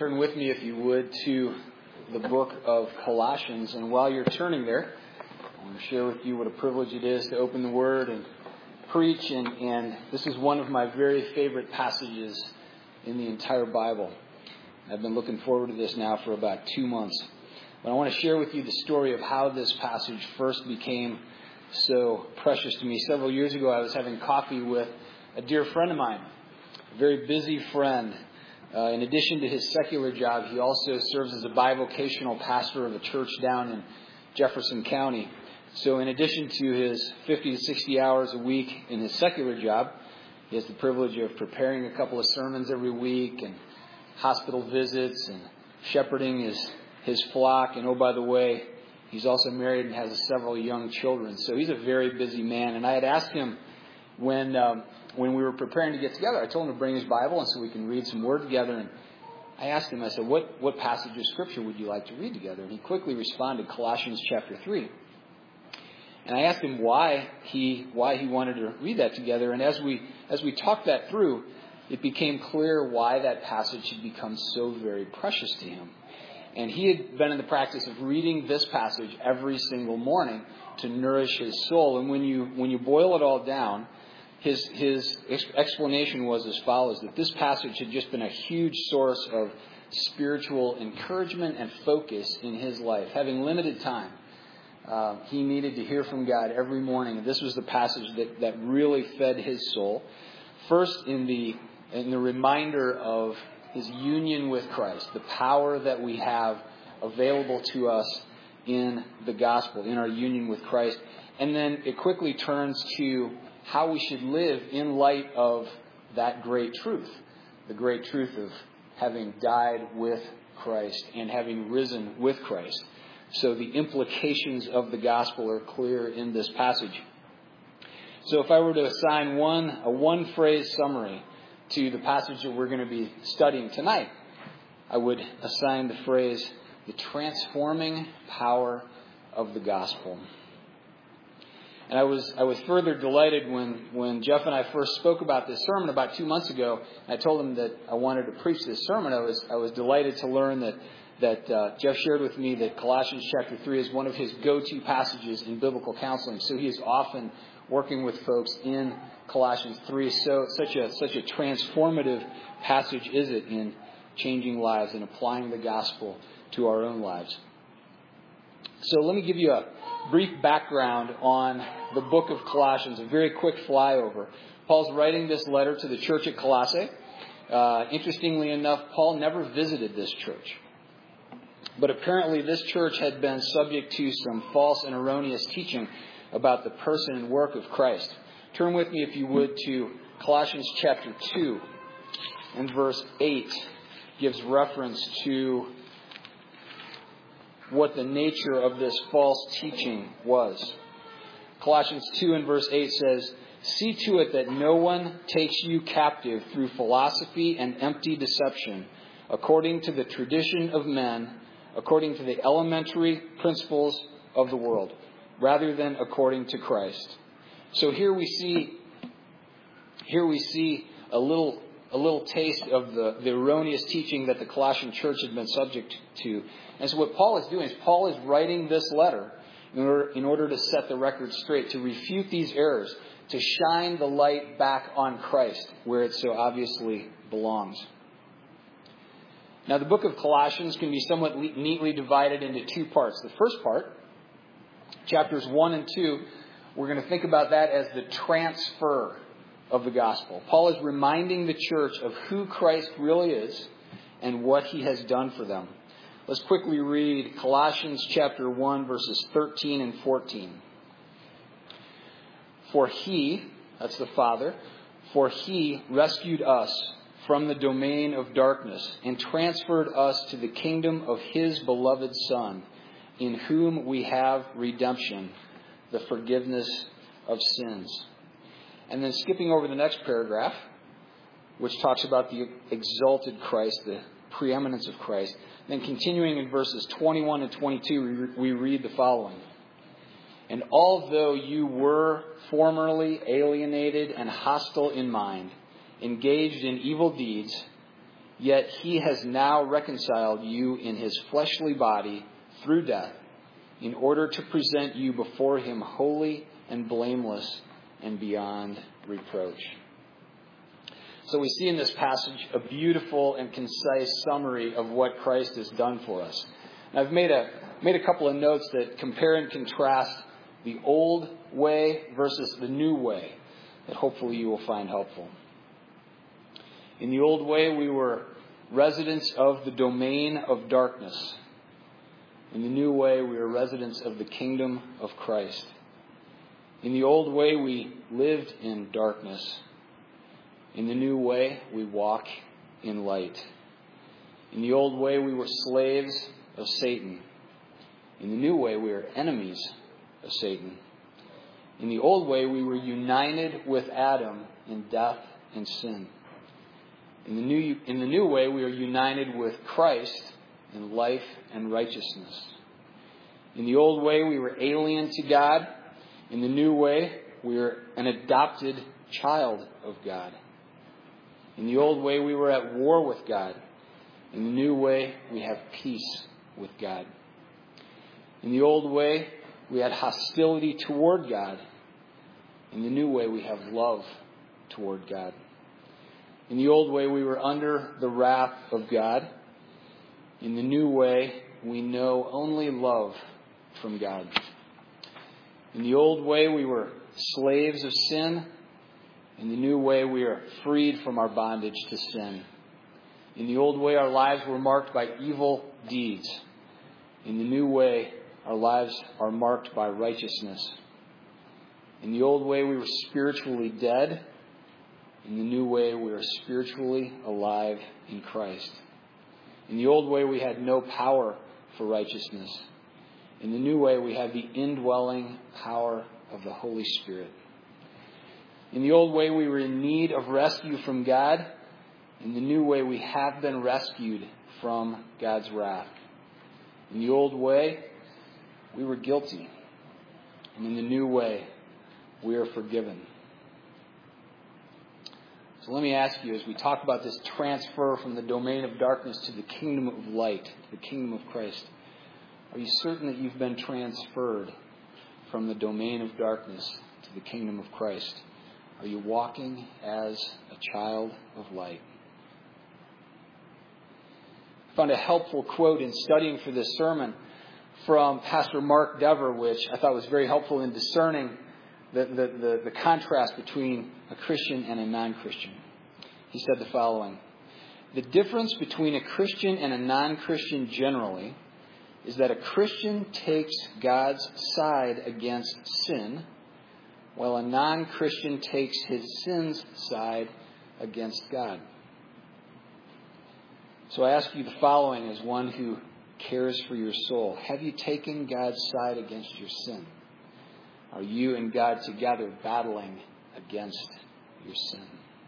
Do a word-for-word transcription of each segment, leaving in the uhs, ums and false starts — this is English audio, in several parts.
Turn with me, if you would, to the book of Colossians. And while you're turning there, I want to share with you what a privilege it is to open the Word and preach. And, and this is one of my very favorite passages in the entire Bible. I've been looking forward to this now for about two months. But I want to share with you the story of how this passage first became so precious to me. Several years ago, I was having coffee with a dear friend of mine, a very busy friend. Uh, in addition to his secular job, he also serves as a bivocational pastor of a church down in Jefferson County. So in addition to his fifty to sixty hours a week in his secular job, he has the privilege of preparing a couple of sermons every week and hospital visits and shepherding his, his flock. And oh, by the way, he's also married and has several young children. So he's a very busy man. And I had asked him when... Um, When we were preparing to get together, I told him to bring his Bible and so we can read some Word together. And I asked him, I said, what, what passage of Scripture would you like to read together? And he quickly responded, Colossians chapter three. And I asked him why he why he wanted to read that together. And as we as we talked that through, it became clear why that passage had become so very precious to him. And he had been in the practice of reading this passage every single morning to nourish his soul. And when you when you boil it all down, His his explanation was as follows, that this passage had just been a huge source of spiritual encouragement and focus in his life. Having limited time, uh, he needed to hear from God every morning. And this was the passage that, that really fed his soul. First, in the, in the reminder of his union with Christ, the power that we have available to us in the gospel, in our union with Christ. And then it quickly turns to how we should live in light of that great truth. The great truth of having died with Christ and having risen with Christ. So the implications of the gospel are clear in this passage. So if I were to assign one, a one-phrase summary to the passage that we're going to be studying tonight, I would assign the phrase, the transforming power of the gospel. And I was I was further delighted when, when Jeff and I first spoke about this sermon about two months ago. I told him that I wanted to preach this sermon. I was I was delighted to learn that that uh, Jeff shared with me that Colossians chapter three is one of his go-to passages in biblical counseling. So he is often working with folks in Colossians three. So such a such a transformative passage is it in changing lives and applying the gospel to our own lives. So let me give you a brief background on the book of Colossians, a very quick flyover. Paul's writing this letter to the church at Colossae. Uh, interestingly enough, Paul never visited this church. But apparently this church had been subject to some false and erroneous teaching about the person and work of Christ. Turn with me, if you would, to Colossians chapter two and verse eight. Gives reference to what the nature of this false teaching was. Colossians two and verse eight says, "See to it that no one takes you captive through philosophy and empty deception, according to the tradition of men, according to the elementary principles of the world, rather than according to Christ." So here we see, here we see a little a little taste of the, the erroneous teaching that the Colossian church had been subject to. And so what Paul is doing is Paul is writing this letter in order, in order to set the record straight, to refute these errors, to shine the light back on Christ where it so obviously belongs. Now the book of Colossians can be somewhat neatly divided into two parts. The first part, chapters one and two, we're going to think about that as the transfer of the gospel. Paul is reminding the church of who Christ really is and what he has done for them. Let's quickly read Colossians chapter one, verses thirteen and fourteen. For he, that's the Father, for he rescued us from the domain of darkness and transferred us to the kingdom of his beloved Son, in whom we have redemption, the forgiveness of sins. And then skipping over the next paragraph, which talks about the exalted Christ, the preeminence of Christ. Then continuing in verses twenty-one and twenty-two, we read the following. "And although you were formerly alienated and hostile in mind, engaged in evil deeds, Yet he has now reconciled you in his fleshly body through death, in order to present you before him holy and blameless and beyond reproach. So we see in this passage a beautiful and concise summary of what Christ has done for us. And I've made a made a couple of notes that compare and contrast the old way versus the new way that hopefully you will find helpful. In the old way, we were residents of the domain of darkness. In the new way, we are residents of the kingdom of Christ. In the old way, we lived in darkness. In the new way, we walk in light. In the old way, we were slaves of Satan. In the new way, we are enemies of Satan. In the old way, we were united with Adam in death and sin. In the new, in the new way, we are united with Christ in life and righteousness. In the old way, we were alien to God. In the new way, we are an adopted child of God. In the old way, we were at war with God. In the new way, we have peace with God. In the old way, we had hostility toward God. In the new way, we have love toward God. In the old way, we were under the wrath of God. In the new way, we know only love from God. In the old way, we were slaves of sin. In the new way, we are freed from our bondage to sin. In the old way, our lives were marked by evil deeds. In the new way, our lives are marked by righteousness. In the old way, we were spiritually dead. In the new way, we are spiritually alive in Christ. In the old way, we had no power for righteousness. In the new way, we have the indwelling power of the Holy Spirit. In the old way, we were in need of rescue from God. In the new way, we have been rescued from God's wrath. In the old way, we were guilty. And in the new way, we are forgiven. So let me ask you, as we talk about this transfer from the domain of darkness to the kingdom of light, to the kingdom of Christ, are you certain that you've been transferred from the domain of darkness to the kingdom of Christ? Are you walking as a child of light? I found a helpful quote in studying for this sermon from Pastor Mark Dever, which I thought was very helpful in discerning the, the, the, the contrast between a Christian and a non-Christian. He said the following: "The difference between a Christian and a non-Christian generally is that a Christian takes God's side against sin, while a non-Christian takes his sin's side against God." So I ask you the following as one who cares for your soul. Have you taken God's side against your sin? Are you and God together battling against your sin?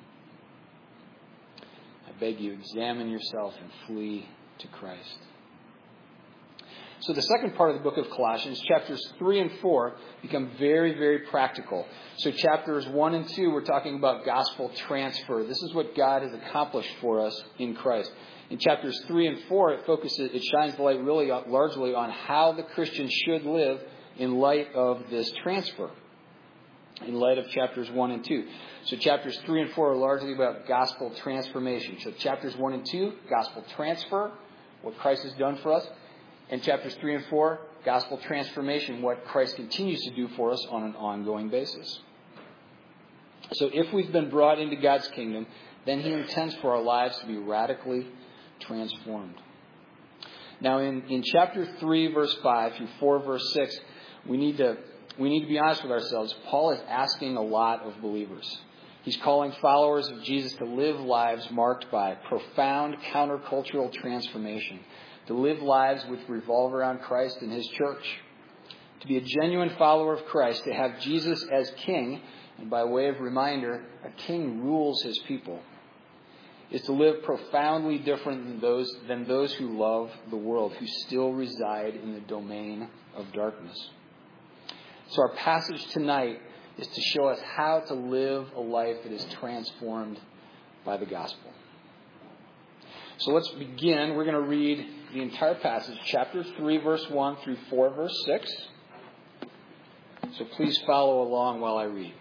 I beg you, examine yourself and flee to Christ. So the second part of the book of Colossians, chapters three and four, become very, very practical. So chapters one and two, we're talking about gospel transfer. This is what God has accomplished for us in Christ. In chapters three and four, it focuses, it shines the light really largely on how the Christian should live in light of this transfer, in light of chapters one and two. So chapters three and four are largely about gospel transformation. So chapters one and two, gospel transfer, what Christ has done for us. And chapters three and four, gospel transformation, what Christ continues to do for us on an ongoing basis. So if we've been brought into God's kingdom, then He intends for our lives to be radically transformed. Now in, in chapter three, verse five through four, verse six, we need to we need to be honest with ourselves. Paul is asking a lot of believers. He's calling followers of Jesus to live lives marked by profound countercultural transformation, to live lives which revolve around Christ and His church. To be a genuine follower of Christ, to have Jesus as king, and by way of reminder, a king rules his people, is to live profoundly different than those, than those who love the world, who still reside in the domain of darkness. So our passage tonight is to show us how to live a life that is transformed by the gospel. So let's begin. We're going to read the entire passage, chapter three, verse one through four, verse six. So please follow along while I read.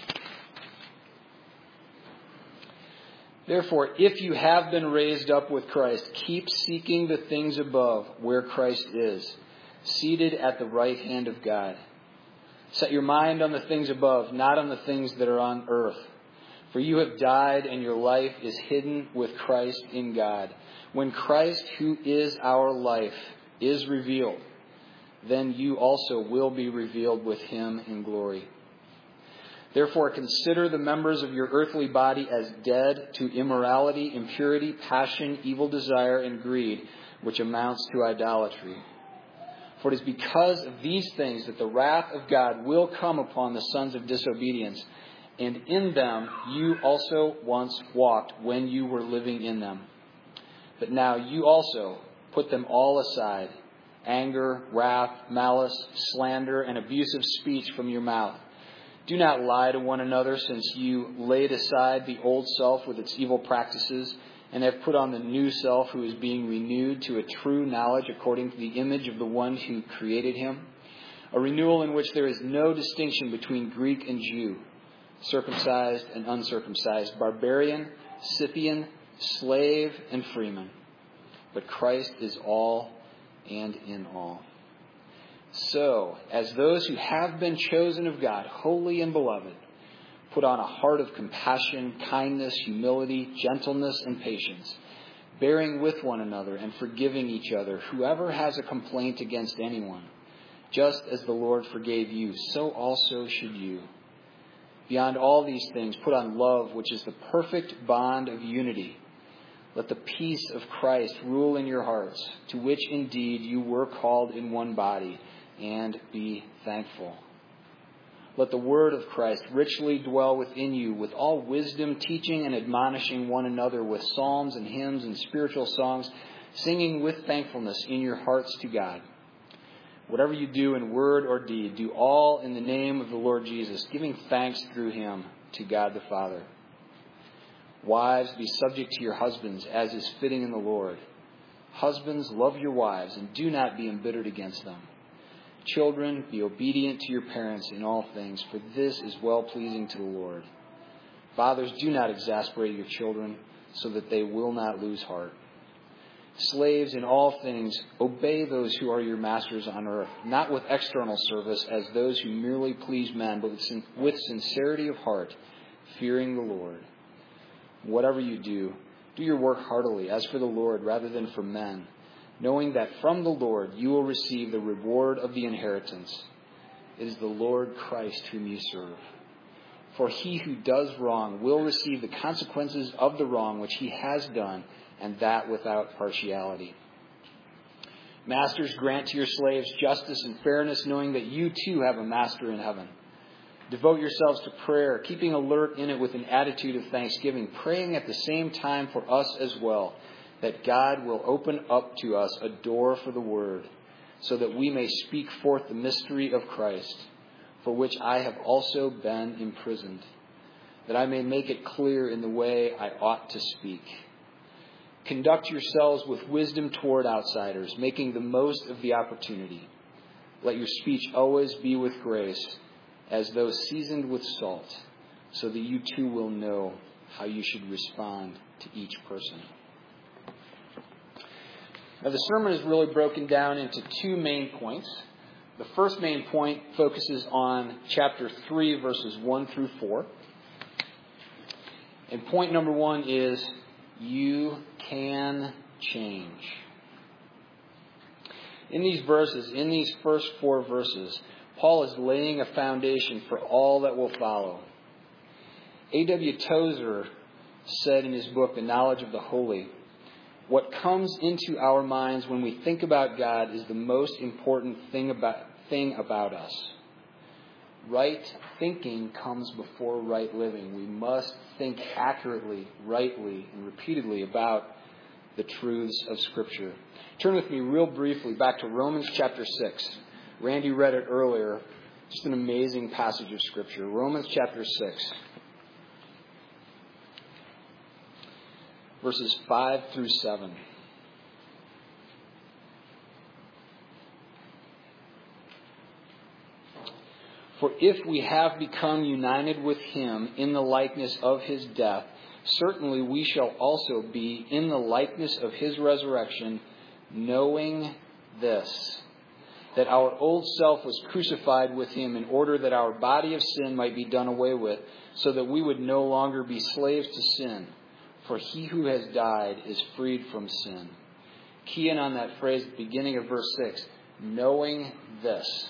Therefore, if you have been raised up with Christ, keep seeking the things above, where Christ is, seated at the right hand of God. Set your mind on the things above, not on the things that are on earth. For you have died, and your life is hidden with Christ in God. When Christ, who is our life, is revealed, then you also will be revealed with him in glory. Therefore, consider the members of your earthly body as dead to immorality, impurity, passion, evil desire, and greed, which amounts to idolatry. For it is because of these things that the wrath of God will come upon the sons of disobedience. And in them you also once walked when you were living in them. But now you also put them all aside: anger, wrath, malice, slander, and abusive speech from your mouth. Do not lie to one another, since you laid aside the old self with its evil practices, and have put on the new self, who is being renewed to a true knowledge according to the image of the one who created him. A renewal in which there is no distinction between Greek and Jew, circumcised and uncircumcised, barbarian, Scythian, slave and freeman. But Christ is all and in all. So, as those who have been chosen of God, holy and beloved, put on a heart of compassion, kindness, humility, gentleness, and patience, bearing with one another and forgiving each other, whoever has a complaint against anyone. Just as the Lord forgave you, so also should you. Beyond all these things, put on love, which is the perfect bond of unity. Let the peace of Christ rule in your hearts, to which indeed you were called in one body, and be thankful. Let the word of Christ richly dwell within you, with all wisdom, teaching and admonishing one another with psalms and hymns and spiritual songs, singing with thankfulness in your hearts to God. Whatever you do in word or deed, do all in the name of the Lord Jesus, giving thanks through him to God the Father. Wives, be subject to your husbands, as is fitting in the Lord. Husbands, love your wives, and do not be embittered against them. Children, be obedient to your parents in all things, for this is well-pleasing to the Lord. Fathers, do not exasperate your children, so that they will not lose heart. Slaves, in all things, obey those who are your masters on earth, not with external service as those who merely please men, but with sincerity of heart, fearing the Lord. Whatever you do, do your work heartily, as for the Lord rather than for men, knowing that from the Lord you will receive the reward of the inheritance. It is the Lord Christ whom you serve. For he who does wrong will receive the consequences of the wrong which he has done, and that without partiality. Masters, grant to your slaves justice and fairness, knowing that you too have a master in heaven. Devote yourselves to prayer, keeping alert in it with an attitude of thanksgiving, praying at the same time for us as well, that God will open up to us a door for the word, so that we may speak forth the mystery of Christ, for which I have also been imprisoned, that I may make it clear in the way I ought to speak. Conduct yourselves with wisdom toward outsiders, making the most of the opportunity. Let your speech always be with grace, as though seasoned with salt, so that you too will know how you should respond to each person. Now, the sermon is really broken down into two main points. The first main point focuses on chapter three, verses one through four. And point number one is, you can change. In these verses, in these first four verses, Paul is laying a foundation for all that will follow. A W Tozer said in his book, The Knowledge of the Holy, what comes into our minds when we think about God is the most important thing about, thing about us. Right thinking comes before right living. We must think accurately, rightly, and repeatedly about the truths of Scripture. Turn with me real briefly back to Romans chapter six. Randy read it earlier. Just an amazing passage of Scripture. Romans chapter six. verses five through seven. For if we have become united with him in the likeness of his death, certainly we shall also be in the likeness of his resurrection, knowing this, that our old self was crucified with him in order that our body of sin might be done away with, so that we would no longer be slaves to sin. For he who has died is freed from sin. Key in on that phrase at the beginning of verse six, knowing this.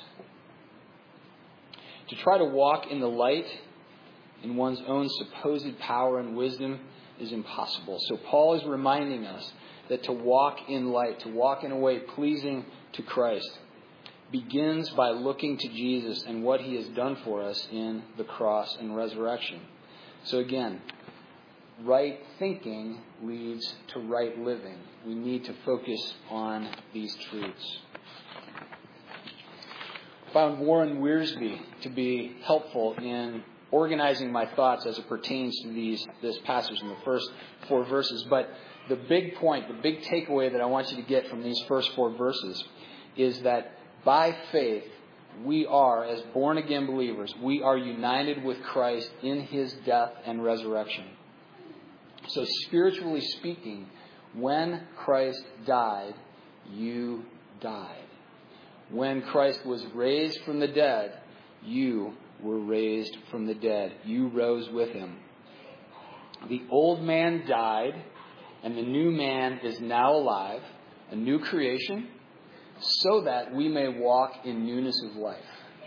To try to walk in the light in one's own supposed power and wisdom is impossible. So Paul is reminding us that to walk in light, to walk in a way pleasing to Christ, begins by looking to Jesus and what he has done for us in the cross and resurrection. So again, right thinking leads to right living. We need to focus on these truths. Found Warren Wiersbe to be helpful in organizing my thoughts as it pertains to these this passage in the first four verses. But the big point, the big takeaway that I want you to get from these first four verses is that by faith, we are, as born-again believers, we are united with Christ in his death and resurrection. So spiritually speaking, when Christ died, you died. When Christ was raised from the dead, you were raised from the dead. You rose with him. The old man died, and the new man is now alive, a new creation, so that we may walk in newness of life.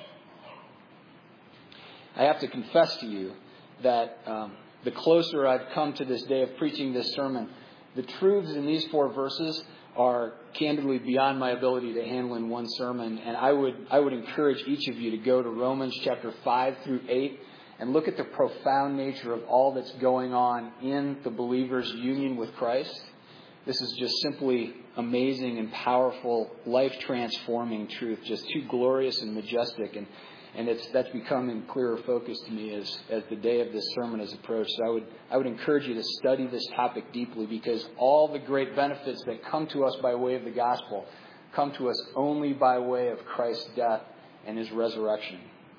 I have to confess to you that um, the closer I've come to this day of preaching this sermon, the truths in these four verses are candidly beyond my ability to handle in one sermon. And I would I would encourage each of you to go to Romans chapter five through eight and look at the profound nature of all that's going on in the believer's union with Christ. This is just simply amazing and powerful, life-transforming truth, just too glorious and majestic. And, and it's that's become in clearer focus to me as, as the day of this sermon has approached. So I would I would encourage you to study this topic deeply, because all the great benefits that come to us by way of the gospel come to us only by way of Christ's death and his resurrection.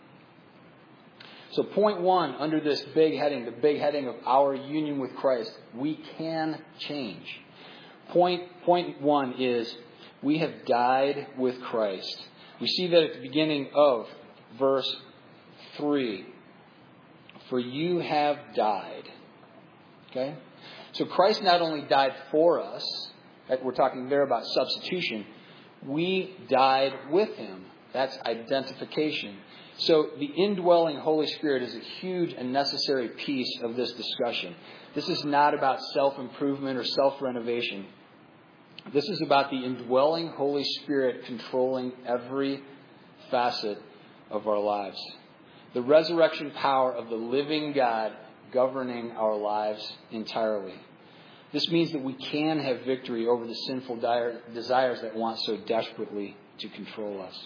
So point one, under this big heading, the big heading of our union with Christ, we can change. Point, point one is we have died with Christ. We see that at the beginning of verse three. For you have died. Okay? So Christ not only died for us, we're talking there about substitution, we died with him. That's identification. So the indwelling Holy Spirit is a huge and necessary piece of this discussion. This is not about self-improvement or self-renovation. This is about the indwelling Holy Spirit controlling every facet of our lives. The resurrection power of the living God governing our lives entirely. This means that we can have victory over the sinful desires that want so desperately to control us.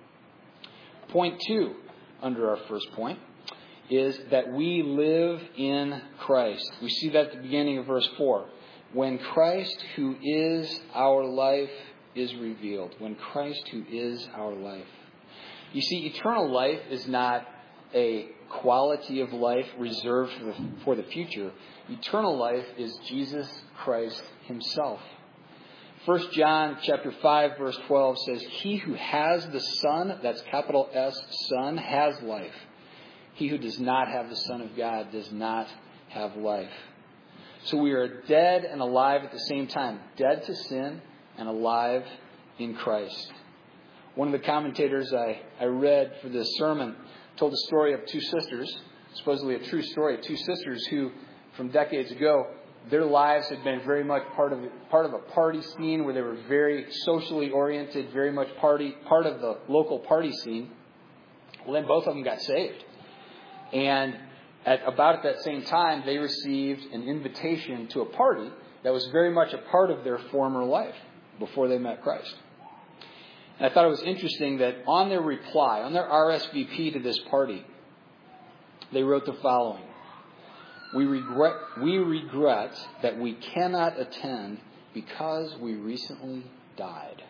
Point two, under our first point, is that we live in Christ. We see that at the beginning of verse four. When Christ, who is our life, is revealed. When Christ, who is our life. You see, eternal life is not a quality of life reserved for the, for the future. Eternal life is Jesus Christ himself. First John chapter five verse twelve says, he who has the Son, that's capital S, Son, has life. He who does not have the Son of God does not have life. So we are dead and alive at the same time. Dead to sin and alive in Christ. One of the commentators I, I read for this sermon told the story of two sisters, supposedly a true story, two sisters who, from decades ago, their lives had been very much part of part of a party scene where they were very socially oriented, very much party part of the local party scene. Well, then both of them got saved. And at about at that same time, they received an invitation to a party that was very much a part of their former life before they met Christ. And I thought it was interesting that on their reply, on their R S V P to this party, they wrote the following. We regret, we regret that we cannot attend because we recently died.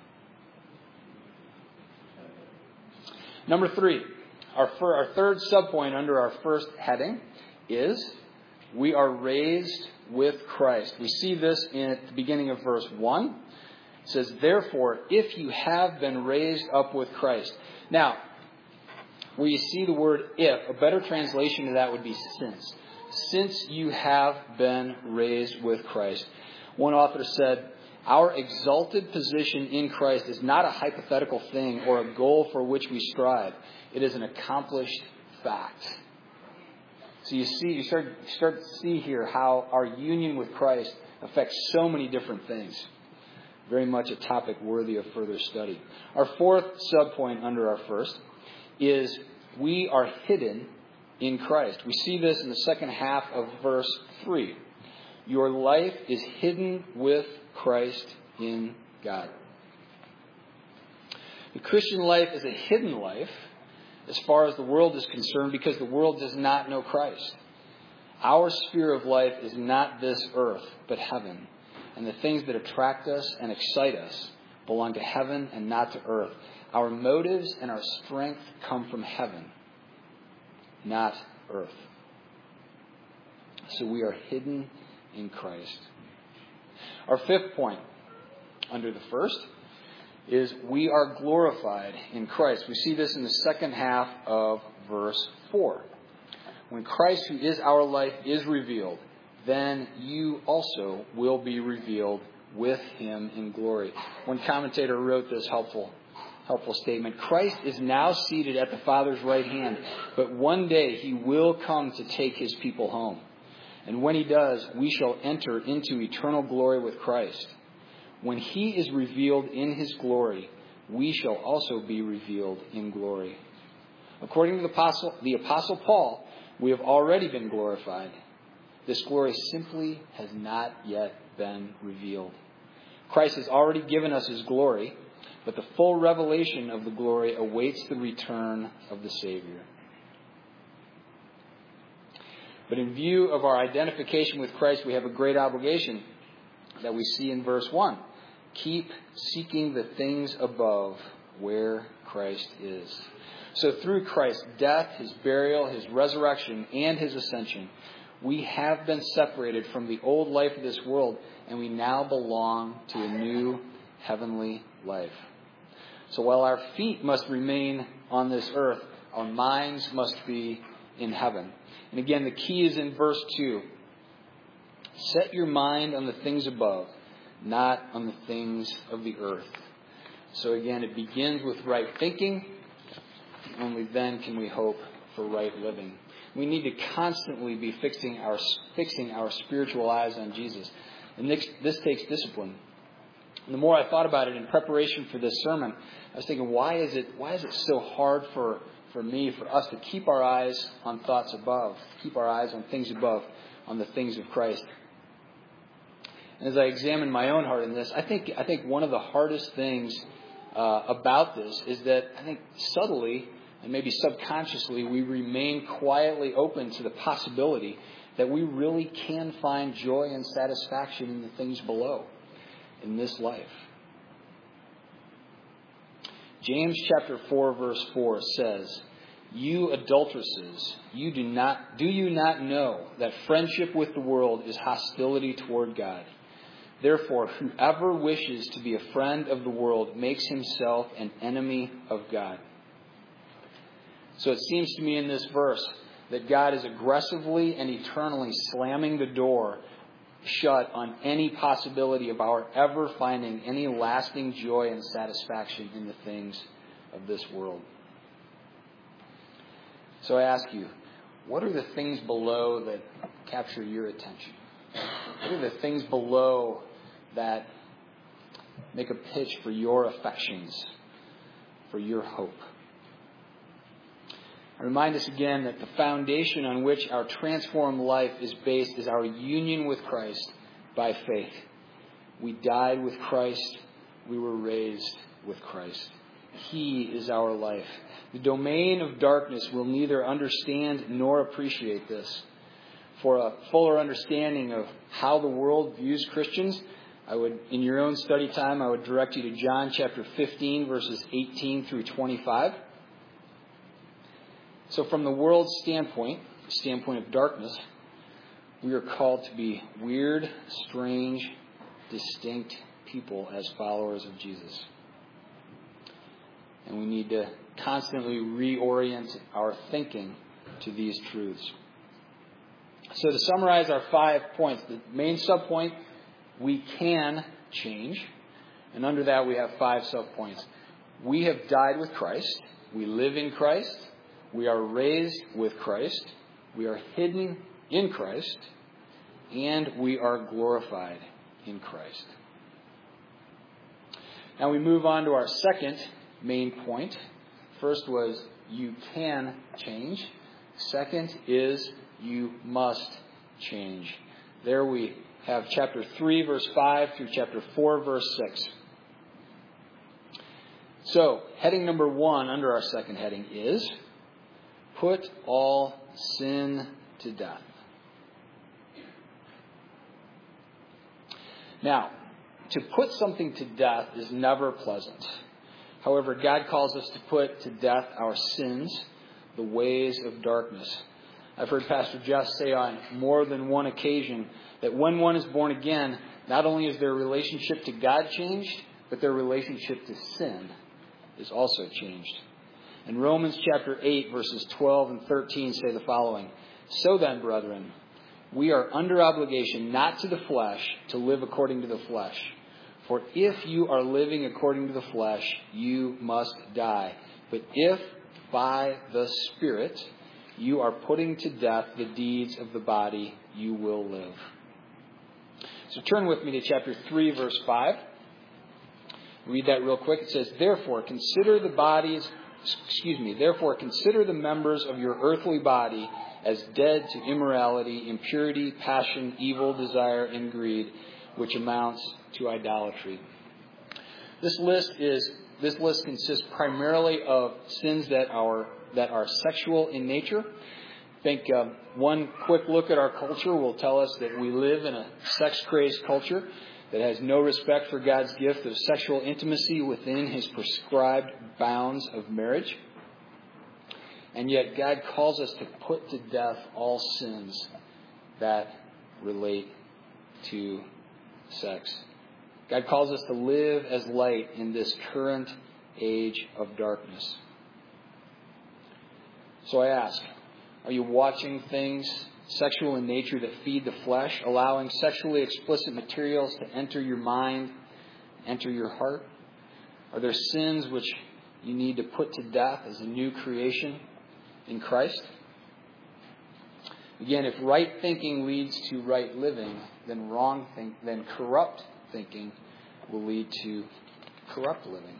Number three, our, for our third subpoint under our first heading is we are raised with Christ. We see this in at the beginning of verse one. It says, therefore, if you have been raised up with Christ. Now, where you see the word if, a better translation of that would be since. Since you have been raised with Christ. One author said, our exalted position in Christ is not a hypothetical thing or a goal for which we strive. It is an accomplished fact. So you see, you start, start to see here how our union with Christ affects so many different things. Very much a topic worthy of further study. Our fourth subpoint under our first is we are hidden in Christ. We see this in the second half of verse three. Your life is hidden with Christ in God. The Christian life is a hidden life as far as the world is concerned because the world does not know Christ. Our sphere of life is not this earth, but heaven. And the things that attract us and excite us belong to heaven and not to earth. Our motives and our strength come from heaven, not earth. So we are hidden in Christ. Our fifth point under the first is we are glorified in Christ. We see this in the second half of verse four. When Christ, who is our life, is revealed, then you also will be revealed with him in glory. One commentator wrote this helpful helpful statement. Christ is now seated at the Father's right hand, but one day he will come to take his people home. And when he does, we shall enter into eternal glory with Christ. When he is revealed in his glory, we shall also be revealed in glory. According to the Apostle, the Apostle Paul, we have already been glorified. This glory simply has not yet been revealed. Christ has already given us his glory, but the full revelation of the glory awaits the return of the Savior. But in view of our identification with Christ, we have a great obligation that we see in verse one. Keep seeking the things above where Christ is. So through Christ's death, his burial, his resurrection, and his ascension, we have been separated from the old life of this world, and we now belong to a new heavenly life. So while our feet must remain on this earth, our minds must be in heaven. And again, the key is in verse two. Set your mind on the things above, not on the things of the earth. So again, it begins with right thinking. Only then can we hope for right living. We need to constantly be fixing our fixing our spiritual eyes on Jesus. And this, this takes discipline. And the more I thought about it in preparation for this sermon, I was thinking, why is it why is it so hard for, for me, for us to keep our eyes on thoughts above, keep our eyes on things above, on the things of Christ? And as I examine my own heart in this, I think I think one of the hardest things uh, about this is that I think subtly and maybe subconsciously we remain quietly open to the possibility that we really can find joy and satisfaction in the things below in this life. James chapter four verse four says, "You adulteresses, you do not do you not know that friendship with the world is hostility toward God? Therefore, whoever wishes to be a friend of the world makes himself an enemy of God." So it seems to me in this verse that God is aggressively and eternally slamming the door shut on any possibility of our ever finding any lasting joy and satisfaction in the things of this world. So I ask you, what are the things below that capture your attention? What are the things below that make a pitch for your affections, for your hope? I remind us again that the foundation on which our transformed life is based is our union with Christ by faith. We died with Christ. We were raised with Christ. He is our life. The domain of darkness will neither understand nor appreciate this. for a fuller understanding of how the world views Christians, I would, in your own study time, I would direct you to John chapter fifteen, verses eighteen through twenty-five. So from the world's standpoint, the standpoint of darkness, we are called to be weird, strange, distinct people as followers of Jesus. And we need to constantly reorient our thinking to these truths. So to summarize our five points, the main subpoint, we can change. And under that we have five subpoints. We have died with Christ. We live in Christ. We are raised with Christ. We are hidden in Christ. And we are glorified in Christ. Now we move on to our second main point. First was you can change. Second is you must change. There we have chapter three, verse five through chapter four, verse six. So, heading number one under our second heading is put all sin to death. Now, to put something to death is never pleasant. However, God calls us to put to death our sins, the ways of darkness. I've heard Pastor Jeff say on more than one occasion that when one is born again, not only is their relationship to God changed, but their relationship to sin is also changed. And Romans chapter eight, verses twelve and thirteen say the following. So then, brethren, we are under obligation not to the flesh to live according to the flesh. For if you are living according to the flesh, you must die. But if by the Spirit you are putting to death the deeds of the body, you will live. So turn with me to chapter three, verse five. Read that real quick. It says, Therefore, consider the bodies, excuse me, therefore consider the members of your earthly body as dead to immorality, impurity, passion, evil desire, and greed, which amounts to idolatry. This list is this list consists primarily of sins that are that are sexual in nature. I think um, one quick look at our culture will tell us that we live in a sex-crazed culture that has no respect for God's gift of sexual intimacy within His prescribed bounds of marriage. And yet God calls us to put to death all sins that relate to sex. God calls us to live as light in this current age of darkness. So I ask, are you watching things sexual in nature that feed the flesh, allowing sexually explicit materials to enter your mind, enter your heart? Are there sins which you need to put to death as a new creation in Christ? Again, if right thinking leads to right living, then wrong think, then corrupt thinking will lead to corrupt living.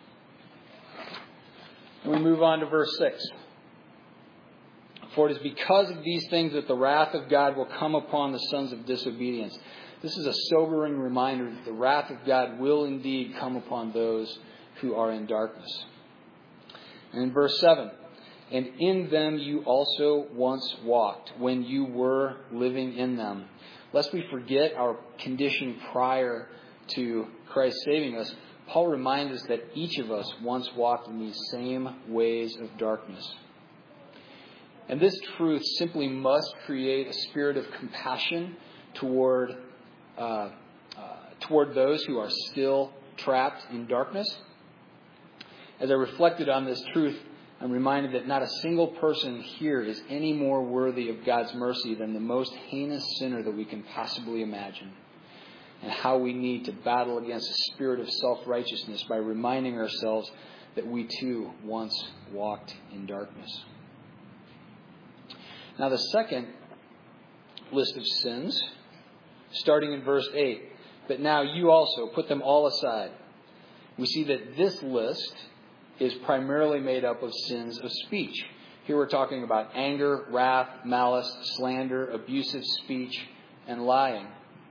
And we move on to verse six. For it is because of these things that the wrath of God will come upon the sons of disobedience. This is a sobering reminder that the wrath of God will indeed come upon those who are in darkness. And in verse seven, and in them you also once walked when you were living in them. Lest we forget our condition prior to Christ saving us, Paul reminds us that each of us once walked in these same ways of darkness. And this truth simply must create a spirit of compassion toward uh, uh, toward those who are still trapped in darkness. As I reflected on this truth, I'm reminded that not a single person here is any more worthy of God's mercy than the most heinous sinner that we can possibly imagine. And how we need to battle against a spirit of self-righteousness by reminding ourselves that we too once walked in darkness. Now the second list of sins, starting in verse eight, but now you also put them all aside. We see that this list is primarily made up of sins of speech. Here we're talking about anger, wrath, malice, slander, abusive speech, and lying.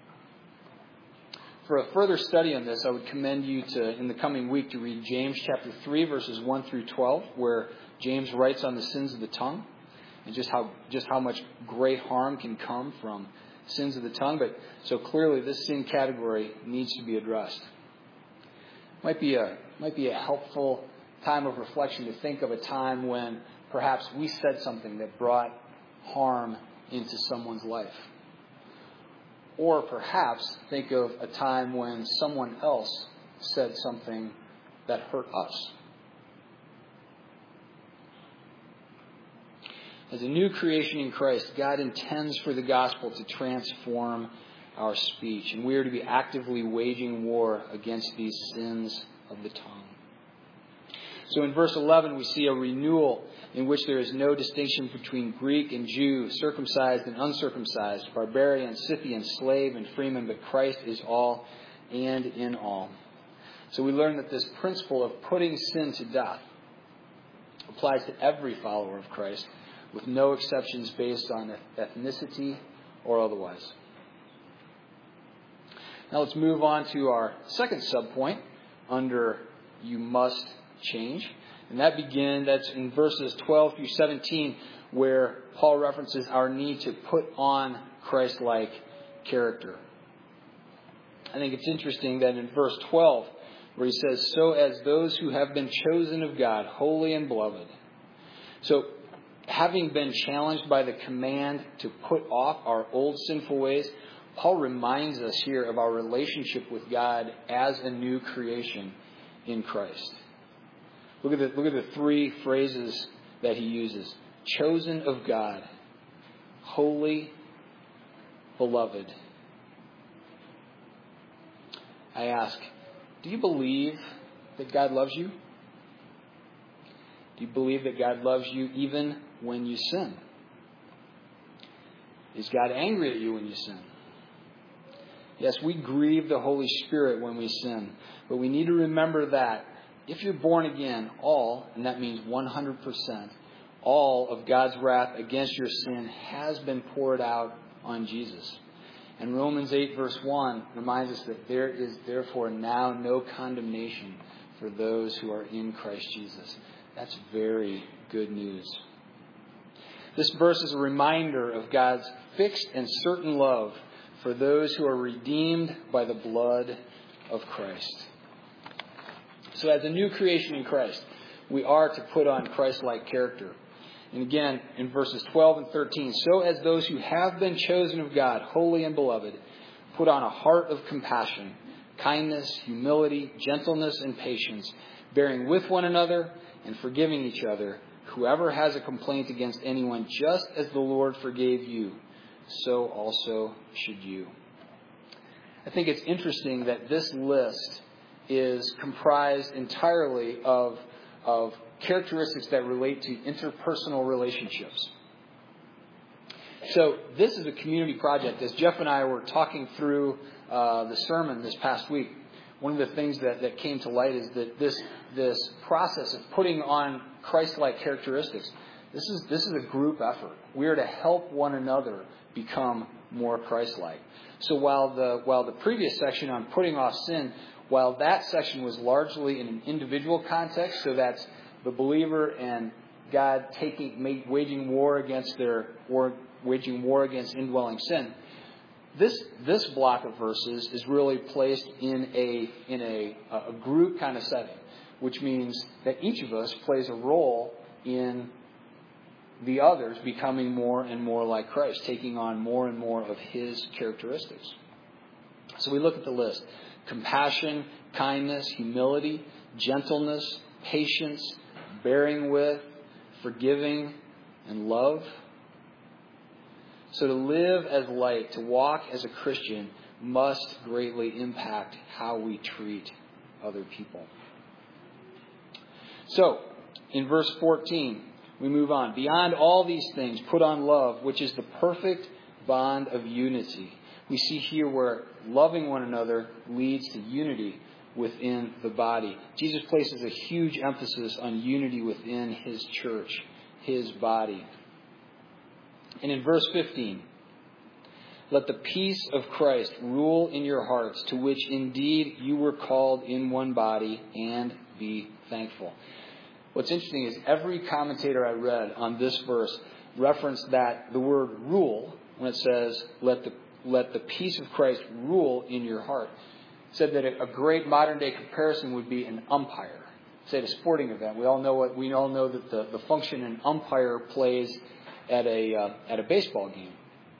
For a further study on this, I would commend you to, in the coming week, to read James chapter three, verses one through twelve, where James writes on the sins of the tongue. and just how just how much great harm can come from sins of the tongue. But so clearly, this sin category needs to be addressed. Might be a might be a helpful time of reflection to think of a time when perhaps we said something that brought harm into someone's life. Or perhaps think of a time when someone else said something that hurt us. As a new creation in Christ, God intends for the gospel to transform our speech, and we are to be actively waging war against these sins of the tongue. So in verse eleven, we see a renewal in which there is no distinction between Greek and Jew, circumcised and uncircumcised, barbarian, Scythian, slave and freeman, but Christ is all and in all. So we learn that this principle of putting sin to death applies to every follower of Christ, with no exceptions based on ethnicity or otherwise. Now let's move on to our second subpoint under you must change. And that begins, that's in verses twelve through seventeen, where Paul references our need to put on Christ-like character. I think it's interesting that in verse twelve, where he says, so as those who have been chosen of God, holy and beloved. So, having been challenged by the command to put off our old sinful ways, Paul reminds us here of our relationship with God as a new creation in Christ. Look at the, look at the three phrases that he uses. Chosen of God, holy, beloved. I ask, do you believe that God loves you? Do you believe that God loves you even when you sin? Is God angry at you when you sin? Yes, we grieve the Holy Spirit when we sin. But we need to remember that if you're born again, all, and that means one hundred percent, all of God's wrath against your sin has been poured out on Jesus. And Romans eight verse one reminds us that there is therefore now no condemnation for those who are in Christ Jesus. That's very good news. This verse is a reminder of God's fixed and certain love for those who are redeemed by the blood of Christ. So as a new creation in Christ, we are to put on Christ-like character. And again, in verses twelve and thirteen, so as those who have been chosen of God, holy and beloved, put on a heart of compassion, kindness, humility, gentleness, and patience, bearing with one another and forgiving each other. Whoever has a complaint against anyone, just as the Lord forgave you, so also should you. I think it's interesting that this list is comprised entirely of, of characteristics that relate to interpersonal relationships. So this is a community project. As Jeff and I were talking through uh, the sermon this past week, one of the things that, that came to light is that this this process of putting on Christ-like characteristics, this is this is a group effort. We are to help one another become more Christ-like. So while the while the previous section on putting off sin, while that section was largely in an individual context, so that's the believer and God taking waging war against their war waging war against indwelling sin. This this block of verses is really placed in a in a a group kind of setting, which means that each of us plays a role in the others becoming more and more like Christ, taking on more and more of His characteristics. So we look at the list: compassion, kindness, humility, gentleness, patience, bearing with, forgiving, and love. So to live as light, to walk as a Christian, must greatly impact how we treat other people. So, in verse fourteen, we move on. Beyond all these things, put on love, which is the perfect bond of unity. We see here where loving one another leads to unity within the body. Jesus places a huge emphasis on unity within His church, His body. And in verse fifteen, let the peace of Christ rule in your hearts, to which indeed you were called in one body, and be thankful. What's interesting is every commentator I read on this verse referenced that the word rule, when it says, let the, let the peace of Christ rule in your heart, said that a great modern day comparison would be an umpire. Say at a sporting event, we all know what we all know that the, the function an umpire plays at a uh, at a baseball game,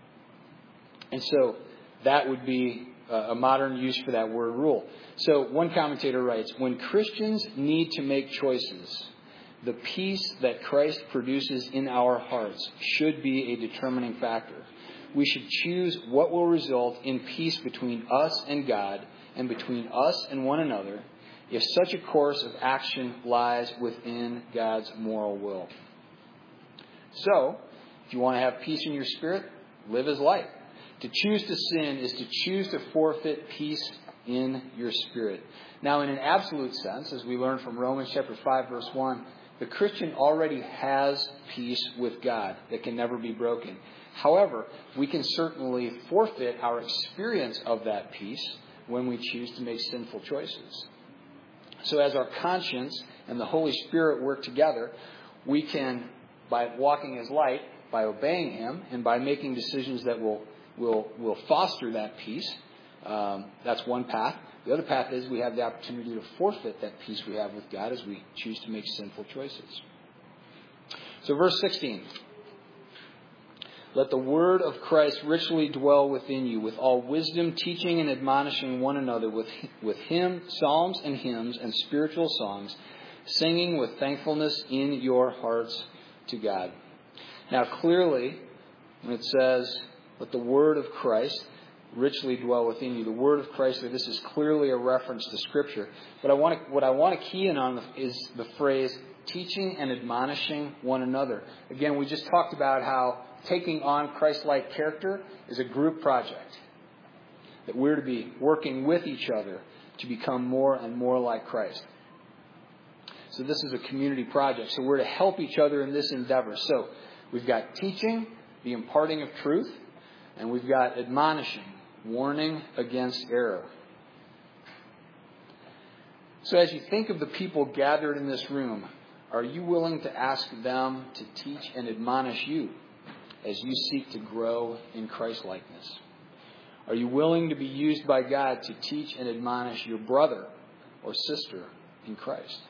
and so that would be a modern use for that word rule. So one commentator writes, when Christians need to make choices, the peace that Christ produces in our hearts should be a determining factor. We should choose what will result in peace between us and God and between us and one another if such a course of action lies within God's moral will. So, if you want to have peace in your spirit, live as light. To choose to sin is to choose to forfeit peace in your spirit. Now, in an absolute sense, as we learn from Romans chapter five, verse one, the Christian already has peace with God that can never be broken. However, we can certainly forfeit our experience of that peace when we choose to make sinful choices. So as our conscience and the Holy Spirit work together, we can, by walking as light, by obeying Him, and by making decisions that will will will foster that peace. Um, that's one path. The other path is we have the opportunity to forfeit that peace we have with God as we choose to make sinful choices. So verse sixteen. Let the word of Christ richly dwell within you, with all wisdom, teaching and admonishing one another with, with hymn, psalms and hymns and spiritual songs, singing with thankfulness in your hearts to God. Now clearly, when it says, let the word of Christ richly dwell within you, the word of Christ, this is clearly a reference to Scripture. But I want to, what I want to key in on is the phrase, teaching and admonishing one another. Again, we just talked about how taking on Christ-like character is a group project. That we're to be working with each other to become more and more like Christ. So this is a community project. So we're to help each other in this endeavor. So we've got teaching, the imparting of truth, and we've got admonishing, warning against error. So as you think of the people gathered in this room, are you willing to ask them to teach and admonish you as you seek to grow in Christ-likeness? Are you willing to be used by God to teach and admonish your brother or sister in Christ?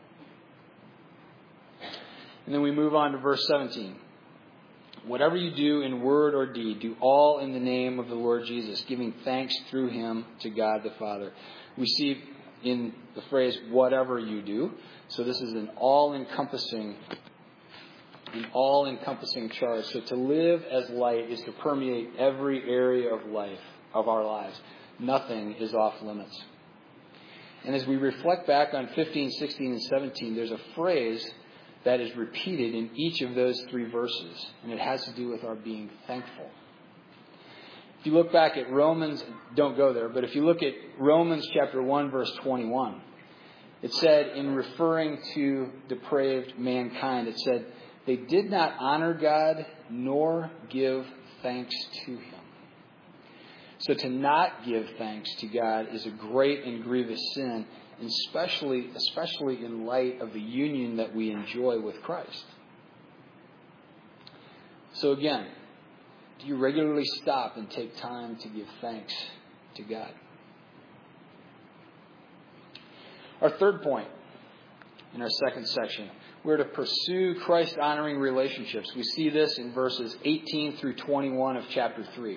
And then we move on to verse seventeen. Whatever you do in word or deed, do all in the name of the Lord Jesus, giving thanks through Him to God the Father. We see in the phrase, whatever you do. So this is an all-encompassing An all-encompassing charge. So to live as light is to permeate every area of life, of our lives. Nothing is off limits. And as we reflect back on fifteen, sixteen, and seventeen, there's a phrase that is repeated in each of those three verses. And it has to do with our being thankful. If you look back at Romans, don't go there, but if you look at Romans chapter one, verse twenty-one, it said, in referring to depraved mankind, it said, they did not honor God nor give thanks to Him. So to not give thanks to God is a great and grievous sin, especially, especially in light of the union that we enjoy with Christ. So again, do you regularly stop and take time to give thanks to God? Our third point in our second section, we're to pursue Christ-honoring relationships. We see this in verses eighteen through twenty-one of chapter three.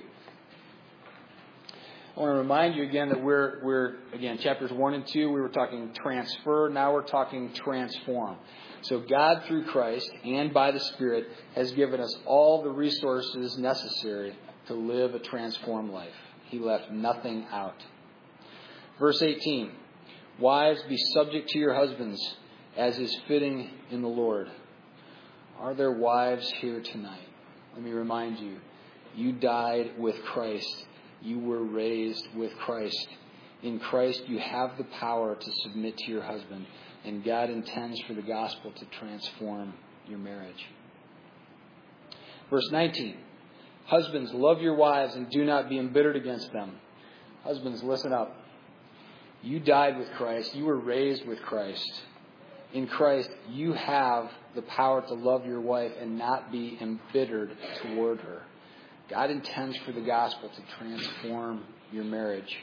I want to remind you again that we're, we're again, chapters one and two, we were talking transfer. Now we're talking transform. So God, through Christ and by the Spirit, has given us all the resources necessary to live a transformed life. He left nothing out. Verse eighteen, wives, be subject to your husbands, as is fitting in the Lord. Are there wives here tonight? Let me remind you, you died with Christ. You were raised with Christ. In Christ, you have the power to submit to your husband. And God intends for the gospel to transform your marriage. Verse nineteen. Husbands, love your wives and do not be embittered against them. Husbands, listen up. You died with Christ. You were raised with Christ. in Christ, you have the power to love your wife and not be embittered toward her. God intends for the gospel to transform your marriage.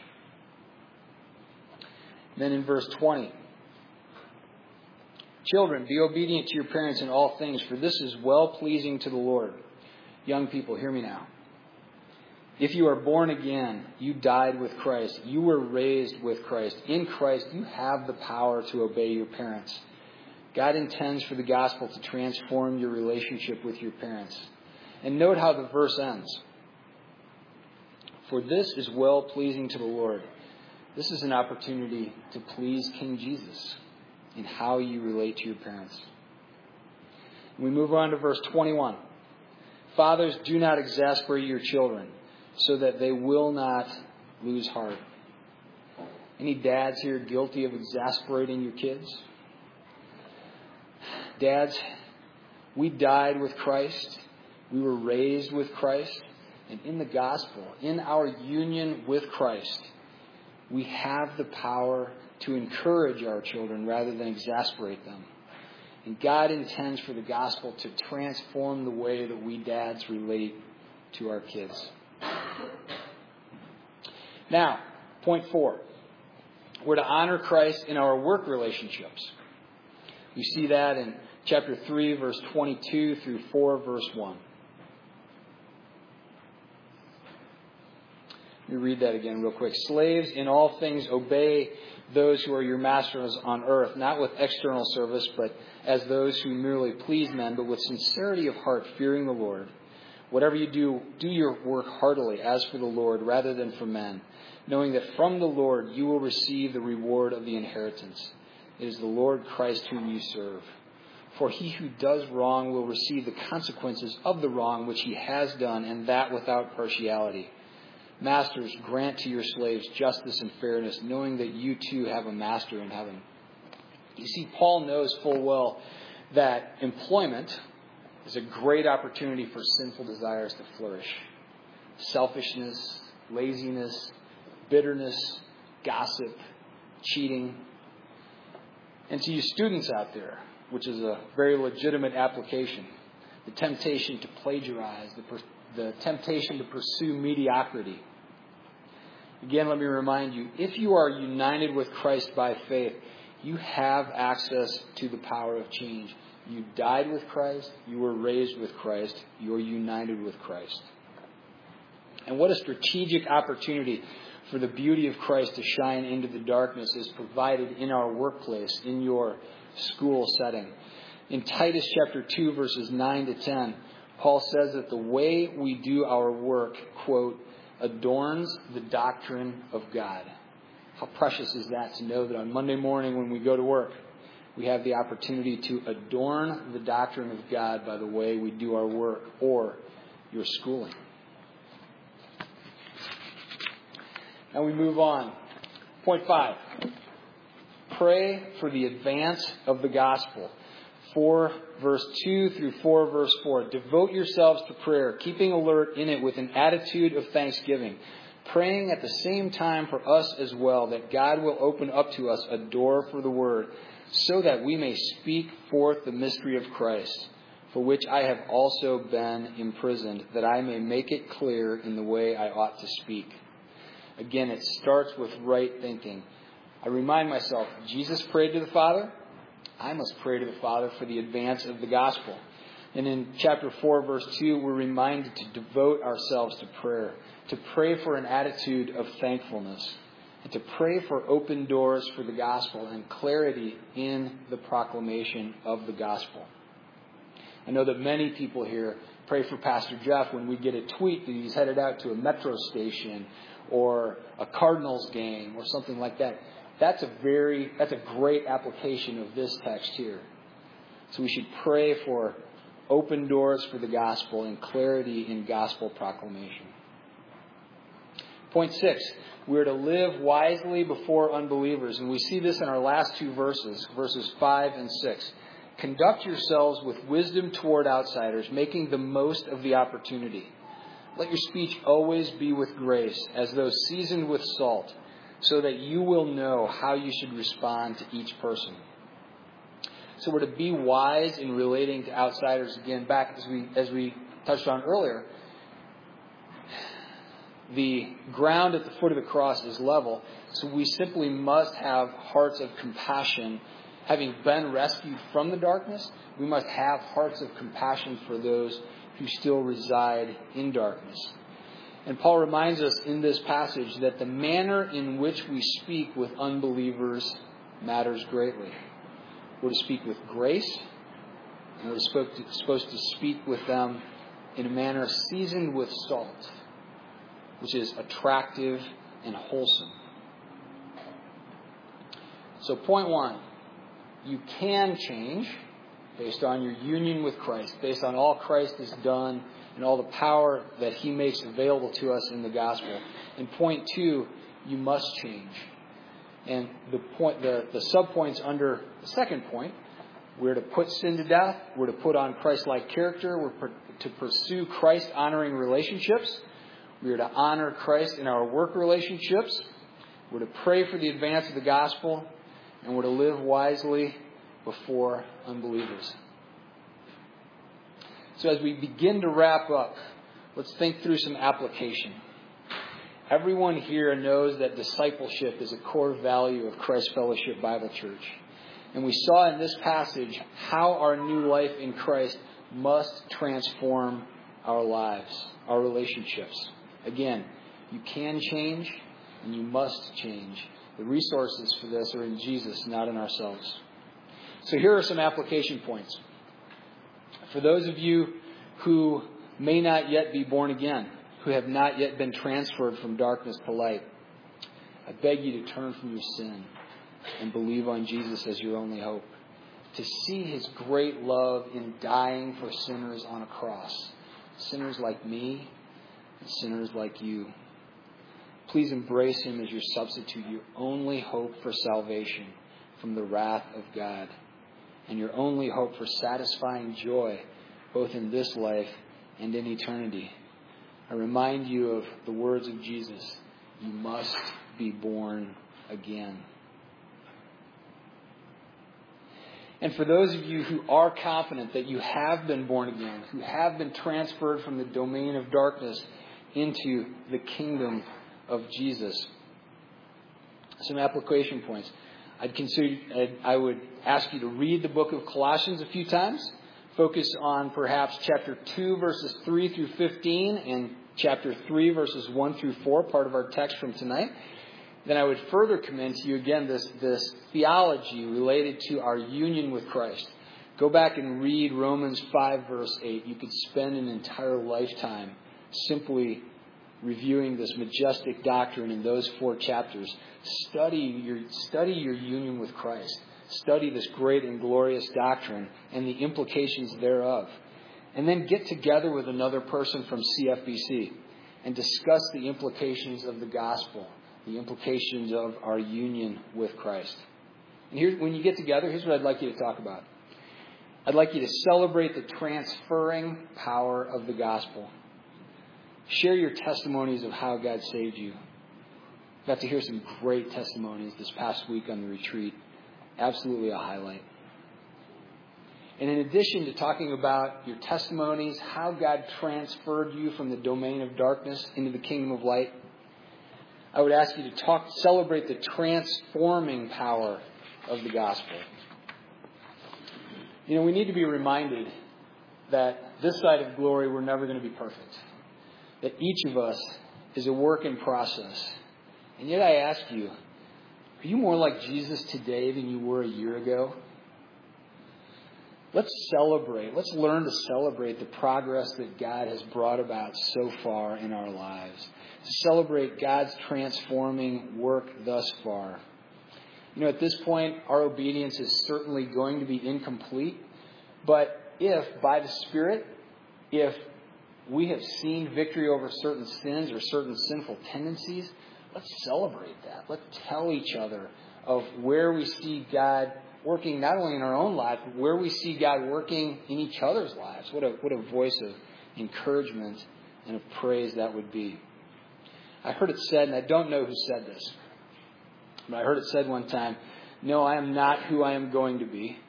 Then in verse twenty, children, be obedient to your parents in all things, for this is well-pleasing to the Lord. Young people, hear me now. If you are born again, you died with Christ. You were raised with Christ. In Christ, you have the power to obey your parents. God intends for the gospel to transform your relationship with your parents. And note how the verse ends. For this is well-pleasing to the Lord. This is an opportunity to please King Jesus in how you relate to your parents. We move on to verse twenty-one. Fathers, do not exasperate your children, so that they will not lose heart. Any dads here guilty of exasperating your kids? Dads, we died with Christ. We were raised with Christ. And in the gospel, in our union with Christ, we have the power to encourage our children rather than exasperate them. And God intends for the gospel to transform the way that we dads relate to our kids. Now, point four. We're to honor Christ in our work relationships. You see that in chapter three, verse twenty-two through four, verse one. Let me read that again real quick. Slaves, in all things obey those who are your masters on earth, not with external service, but as those who merely please men, but with sincerity of heart, fearing the Lord. Whatever you do, do your work heartily, as for the Lord, rather than for men, knowing that from the Lord you will receive the reward of the inheritance. It is the Lord Christ whom you serve. For he who does wrong will receive the consequences of the wrong which he has done, and that without partiality. Masters, grant to your slaves justice and fairness, knowing that you too have a master in heaven. You see, Paul knows full well that employment is a great opportunity for sinful desires to flourish. Selfishness, laziness, bitterness, gossip, cheating. And to you students out there, which is a very legitimate application, the temptation to plagiarize, the, per- the temptation to pursue mediocrity. Again, let me remind you, if you are united with Christ by faith, you have access to the power of change. You died with Christ. You were raised with Christ. You are united with Christ. And what a strategic opportunity for the beauty of Christ to shine into the darkness is provided in our workplace, in your school setting. In Titus chapter two, verses nine to ten, Paul says that the way we do our work, quote, adorns the doctrine of God. How precious is that to know that on Monday morning when we go to work, we have the opportunity to adorn the doctrine of God by the way we do our work or your schooling. Now we move on. Point five. Pray for the advance of the gospel. four verse two through four verse four. Devote yourselves to prayer, keeping alert in it with an attitude of thanksgiving, praying at the same time for us as well, that God will open up to us a door for the word, so that we may speak forth the mystery of Christ, for which I have also been imprisoned, that I may make it clear in the way I ought to speak. Again, it starts with right thinking. I remind myself, Jesus prayed to the Father. I must pray to the Father for the advance of the gospel. And in chapter four, verse two, we're reminded to devote ourselves to prayer, to pray for an attitude of thankfulness, and to pray for open doors for the gospel and clarity in the proclamation of the gospel. I know that many people here pray for Pastor Jeff when we get a tweet that he's headed out to a metro station or a Cardinals game or something like that. That's a very, that's a great application of this text here. So we should pray for open doors for the gospel and clarity in gospel proclamation. Point six, we're to live wisely before unbelievers. And we see this in our last two verses, verses five and six. Conduct yourselves with wisdom toward outsiders, making the most of the opportunity. Let your speech always be with grace, as though seasoned with salt, so that you will know how you should respond to each person. So we're to be wise in relating to outsiders. Again, back as we as we touched on earlier, the ground at the foot of the cross is level. So we simply must have hearts of compassion. Having been rescued from the darkness, we must have hearts of compassion for those who still reside in darkness. And Paul reminds us in this passage that the manner in which we speak with unbelievers matters greatly. We're to speak with grace, and we're supposed to speak with them in a manner seasoned with salt, which is attractive and wholesome. So point one, you can change based on your union with Christ, based on all Christ has done and all the power that He makes available to us in the gospel. And point two, you must change. And the point, the, the subpoints under the second point, we're to put sin to death. We're to put on Christ-like character. We're per, to pursue Christ-honoring relationships. We are to honor Christ in our work relationships. We're to pray for the advance of the gospel. And we're to live wisely before unbelievers. So as we begin to wrap up, let's think through some application. Everyone here knows that discipleship is a core value of Christ Fellowship Bible Church. And we saw in this passage how our new life in Christ must transform our lives, our relationships. Again, you can change and you must change. The resources for this are in Jesus, not in ourselves. So here are some application points. For those of you who may not yet be born again, who have not yet been transferred from darkness to light, I beg you to turn from your sin and believe on Jesus as your only hope. To see His great love in dying for sinners on a cross. Sinners like me and sinners like you. Please embrace Him as your substitute, your only hope for salvation from the wrath of God, and your only hope for satisfying joy both in this life and in eternity. I remind you of the words of Jesus. You must be born again. And for those of you who are confident that you have been born again, who have been transferred from the domain of darkness into the kingdom of Jesus, some application points. I'd consider, I'd, I would ask you to read the book of Colossians a few times. Focus on perhaps chapter two, verses three through fifteen, and chapter three, verses one through four, part of our text from tonight. Then I would further commend to you again this, this theology related to our union with Christ. Go back and read Romans five, verse eight. You could spend an entire lifetime simply reviewing this majestic doctrine in those four chapters. Study your, study your union with Christ. Study this great and glorious doctrine and the implications thereof. And then get together with another person from C F B C and discuss the implications of the gospel, the implications of our union with Christ. And here, when you get together, here's what I'd like you to talk about. I'd like you to celebrate the transferring power of the gospel. Share your testimonies of how God saved you. Got to hear some great testimonies this past week on the retreat. Absolutely a highlight. And in addition to talking about your testimonies, how God transferred you from the domain of darkness into the kingdom of light, I would ask you to talk, celebrate the transforming power of the gospel. You know, we need to be reminded that this side of glory, we're never going to be perfect. That each of us is a work in process. And yet I ask you, are you more like Jesus today than you were a year ago? Let's celebrate. Let's learn to celebrate the progress that God has brought about so far in our lives. To celebrate God's transforming work thus far. You know, at this point, our obedience is certainly going to be incomplete. But if, by the Spirit, if we have seen victory over certain sins or certain sinful tendencies, let's celebrate that. Let's tell each other of where we see God working not only in our own life, but where we see God working in each other's lives. What a, what a voice of encouragement and of praise that would be. I heard it said, and I don't know who said this, but I heard it said one time, no, I am not who I am going to be.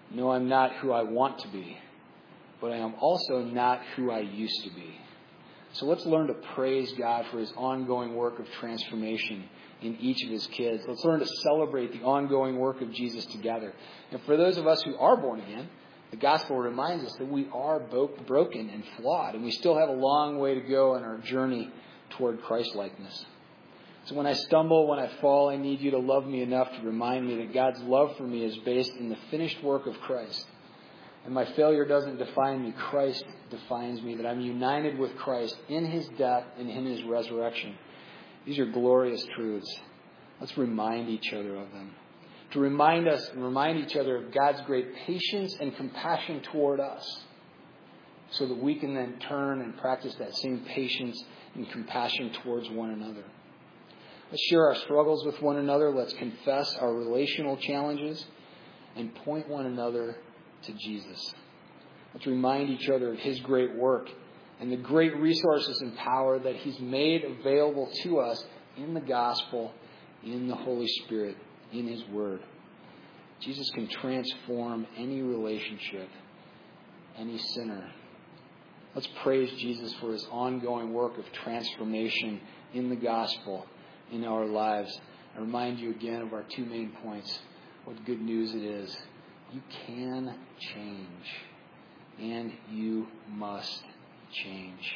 No, I'm not who I want to be, but I am also not who I used to be. So let's learn to praise God for his ongoing work of transformation in each of his kids. Let's learn to celebrate the ongoing work of Jesus together. And for those of us who are born again, the gospel reminds us that we are both broken and flawed, and we still have a long way to go in our journey toward Christ-likeness. So when I stumble, when I fall, I need you to love me enough to remind me that God's love for me is based in the finished work of Christ. And my failure doesn't define me. Christ defines me, that I'm united with Christ in his death and in his resurrection. These are glorious truths. Let's remind each other of them. To remind us and remind each other of God's great patience and compassion toward us, so that we can then turn and practice that same patience and compassion towards one another. Let's share our struggles with one another. Let's confess our relational challenges and point one another to Jesus. Let's remind each other of his great work and the great resources and power that he's made available to us in the gospel, in the Holy Spirit, in his word. Jesus can transform any relationship, any sinner. Let's praise Jesus for his ongoing work of transformation in the gospel, in our lives. I remind you again of our two main points. What good news it is. You can change, and you must change.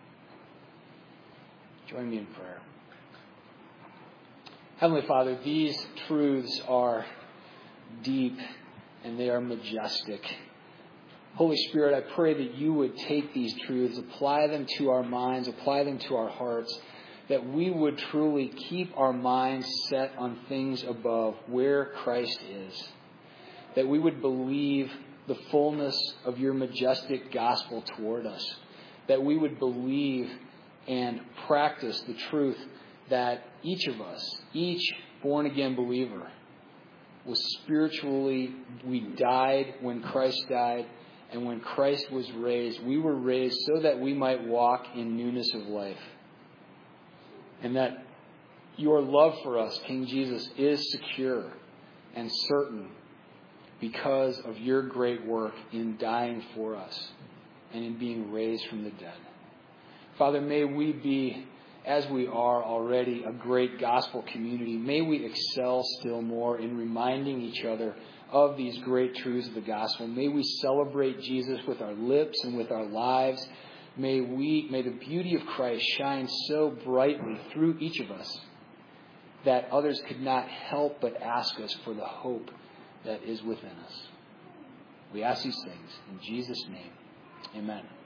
Join me in prayer. Heavenly Father, these truths are deep and they are majestic. Holy Spirit, I pray that you would take these truths, apply them to our minds, apply them to our hearts, that we would truly keep our minds set on things above, where Christ is. That we would believe the fullness of your majestic gospel toward us. That we would believe and practice the truth that each of us, each born-again believer, was spiritually, we died when Christ died, and when Christ was raised, we were raised so that we might walk in newness of life. And that your love for us, King Jesus, is secure and certain because of your great work in dying for us and in being raised from the dead. Father, may we be, as we are already, a great gospel community. May we excel still more in reminding each other of these great truths of the gospel. May we celebrate Jesus with our lips and with our lives. May we, may the beauty of Christ shine so brightly through each of us that others could not help but ask us for the hope that is within us. We ask these things in Jesus' name. Amen.